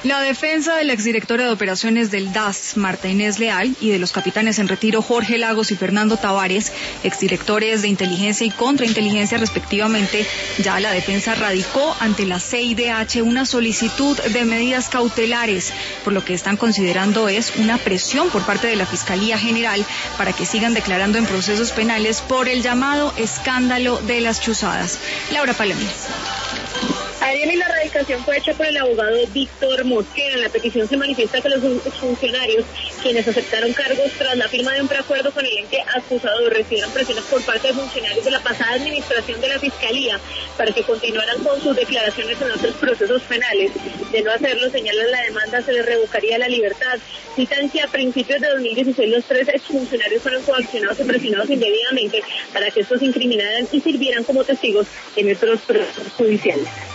La defensa de la exdirectora de operaciones del DAS, Marta Inés Leal, y de los capitanes en retiro Jorge Lagos y Fernando Tavares, exdirectores de inteligencia y contrainteligencia respectivamente, ya la defensa radicó ante la CIDH una solicitud de medidas cautelares, por lo que están considerando es una presión por parte de la Fiscalía General para que sigan declarando en procesos penales por el llamado escándalo de las chuzadas. Laura Palomies. Ariel, y la radicación fue hecha por el abogado Víctor Mosquera. En la petición se manifiesta que los funcionarios, quienes aceptaron cargos tras la firma de un preacuerdo con el ente acusador, recibieron presiones por parte de funcionarios de la pasada administración de la Fiscalía para que continuaran con sus declaraciones en otros procesos penales. De no hacerlo, señalan la demanda, se les revocaría la libertad. Citan que a principios de 2016 los 3 exfuncionarios fueron coaccionados y presionados indebidamente para que estos se incriminaran y sirvieran como testigos en otros procesos judiciales.